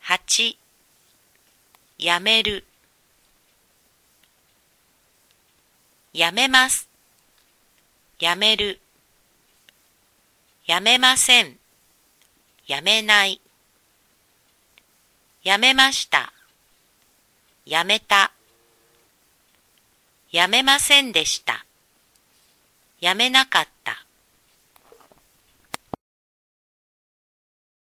8、やめる、やめます、やめる、やめません、やめない、やめました、やめた、やめませんでした、やめなかった。